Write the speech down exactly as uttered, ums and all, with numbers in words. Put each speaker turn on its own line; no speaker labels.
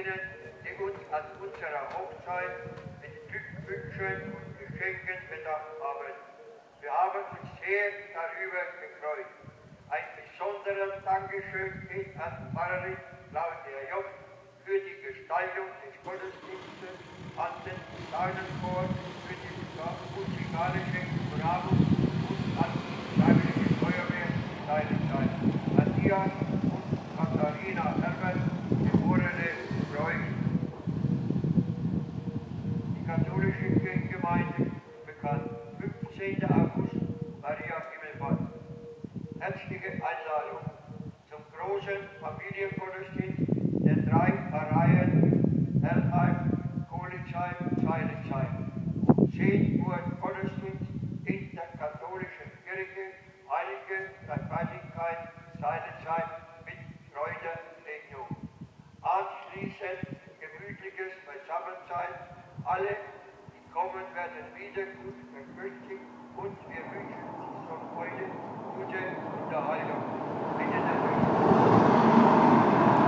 denen, die uns an unserer Hochzeit mit Glückwünschen und Geschenken bedacht haben. Wir haben uns sehr darüber gefreut. Ein besonderes Dankeschön geht an Pfarrerin Claudia Job für die Gestaltung des Gottesdienstes, an den Steinenchor für die musikalische Bravo und an die Freiwillige Feuerwehr Steinenstein, an Dian und Katharina Herbert, geborene Preuß. Die katholische Kirchengemeinde bekannt, fünfzehnten August, Maria Himmelfahrt. Herzliche Einladung zum großen Familiengottesdienst der drei Pfarreien Herrnheim, Kolitzheim, Seilitzheim. Um zehn Uhr Gottesdienst in der katholischen Kirche Heilige Dreifaltigkeit Seilitzheim mit Freudensegnung. Anschließend gemütliches Beisammensein. Alle, die kommen, werden wieder gut vergrüßt